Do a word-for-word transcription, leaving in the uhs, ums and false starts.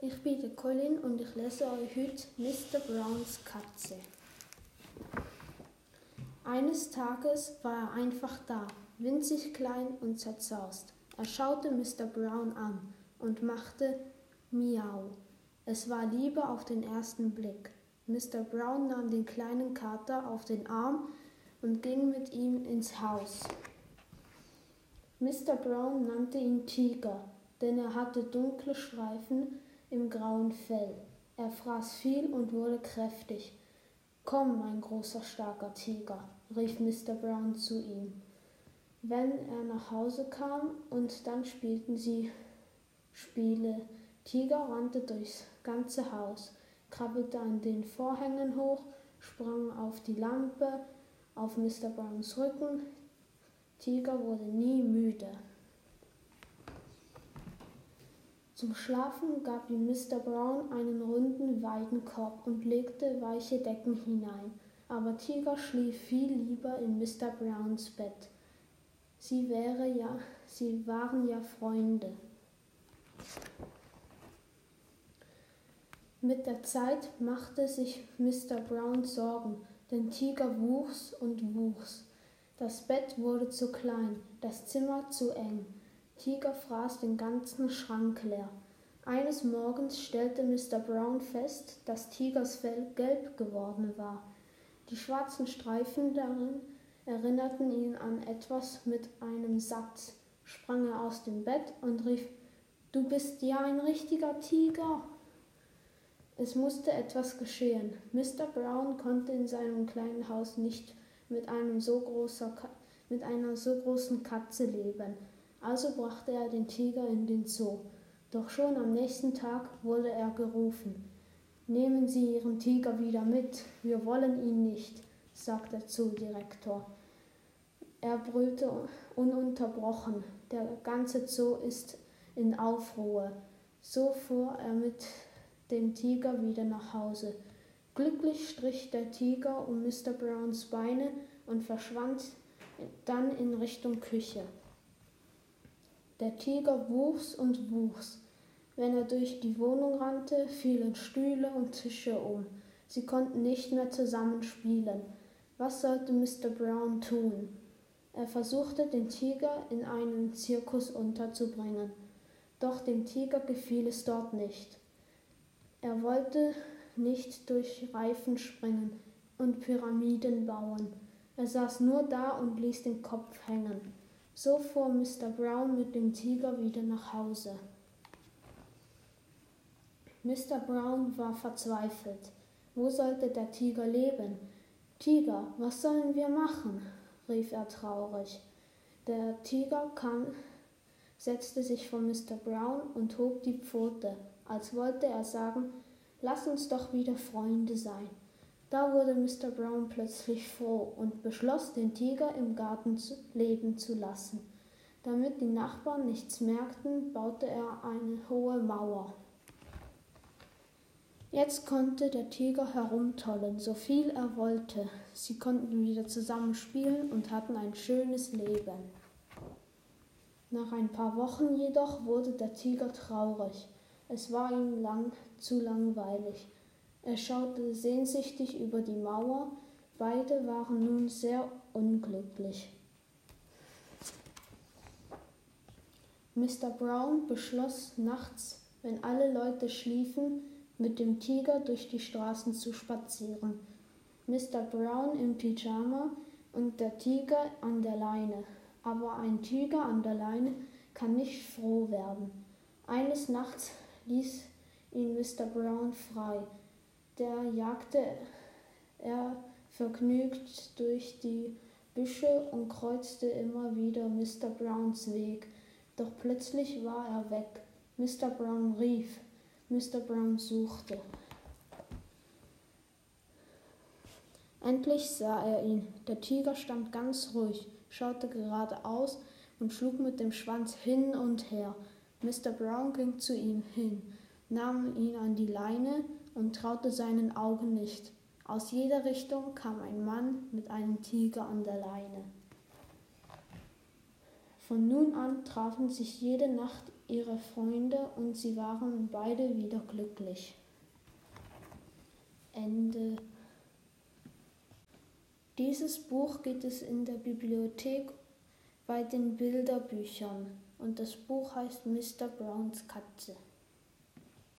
Ich bin Colin und ich lese euch heute Mister Browns Katze. Eines Tages war er einfach da, winzig klein und zerzaust. Er schaute Mister Brown an und machte Miau. Es war Liebe auf den ersten Blick. Mister Brown nahm den kleinen Kater auf den Arm und ging mit ihm ins Haus. Mister Brown nannte ihn Tiger, denn er hatte dunkle Streifen im grauen Fell. Er fraß viel und wurde kräftig. »Komm, mein großer, starker Tiger«, rief Mister Brown zu ihm, wenn er nach Hause kam, und dann spielten sie Spiele. Tiger rannte durchs ganze Haus, krabbelte an den Vorhängen hoch, sprang auf die Lampe, auf Mister Browns Rücken. Tiger wurde nie müde. Zum Schlafen gab ihm Mister Brown einen runden Weidenkorb und legte weiche Decken hinein. Aber Tiger schlief viel lieber in Mister Browns Bett. Sie, wäre ja, sie waren ja Freunde. Mit der Zeit machte sich Mister Brown Sorgen, denn Tiger wuchs und wuchs. Das Bett wurde zu klein, das Zimmer zu eng. Tiger fraß den ganzen Schrank leer. Eines Morgens stellte Mister Brown fest, dass Tigers Fell gelb geworden war. Die schwarzen Streifen darin erinnerten ihn an etwas. Mit einem Satz sprang er aus dem Bett und rief: »Du bist ja ein richtiger Tiger!« Es musste etwas geschehen. Mister Brown konnte in seinem kleinen Haus nicht mit, einem so großer, mit einer so großen Katze leben. Also brachte er den Tiger in den Zoo. Doch schon am nächsten Tag wurde er gerufen. »Nehmen Sie Ihren Tiger wieder mit, wir wollen ihn nicht«, sagte der Zoodirektor. Er brüllte ununterbrochen. Der ganze Zoo ist in Aufruhr. So fuhr er mit dem Tiger wieder nach Hause. Glücklich strich der Tiger um Mister Browns Beine und verschwand dann in Richtung Küche. Der Tiger wuchs und wuchs. Wenn er durch die Wohnung rannte, fielen Stühle und Tische um. Sie konnten nicht mehr zusammen spielen. Was sollte Mister Brown tun? Er versuchte, den Tiger in einen Zirkus unterzubringen. Doch dem Tiger gefiel es dort nicht. Er wollte nicht durch Reifen springen und Pyramiden bauen. Er saß nur da und ließ den Kopf hängen. So fuhr Mister Brown mit dem Tiger wieder nach Hause. Mister Brown war verzweifelt. Wo sollte der Tiger leben? »Tiger, was sollen wir machen?«, rief er traurig. Der Tiger kam, setzte sich vor Mister Brown und hob die Pfote, als wollte er sagen: »Lass uns doch wieder Freunde sein.« Da wurde Mister Brown plötzlich froh und beschloss, den Tiger im Garten zu leben zu lassen. Damit die Nachbarn nichts merkten, baute er eine hohe Mauer. Jetzt konnte der Tiger herumtollen, so viel er wollte. Sie konnten wieder zusammen spielen und hatten ein schönes Leben. Nach ein paar Wochen jedoch wurde der Tiger traurig. Es war ihm lang, zu langweilig. Er schaute sehnsüchtig über die Mauer. Beide waren nun sehr unglücklich. Mister Brown beschloss, nachts, wenn alle Leute schliefen, mit dem Tiger durch die Straßen zu spazieren. Mister Brown im Pyjama und der Tiger an der Leine. Aber ein Tiger an der Leine kann nicht froh werden. Eines Nachts ließ ihn Mister Brown frei. Da jagte er vergnügt durch die Büsche und kreuzte immer wieder Mister Browns Weg. Doch plötzlich war er weg. Mister Brown rief. Mister Brown suchte. Endlich sah er ihn. Der Tiger stand ganz ruhig, schaute geradeaus und schlug mit dem Schwanz hin und her. Mister Brown ging zu ihm hin, nahm ihn an die Leine und traute seinen Augen nicht. Aus jeder Richtung kam ein Mann mit einem Tiger an der Leine. Von nun an trafen sich jede Nacht ihre Freunde und sie waren beide wieder glücklich. Ende. Dieses Buch gibt es in der Bibliothek bei den Bilderbüchern und das Buch heißt Mister Browns Katze.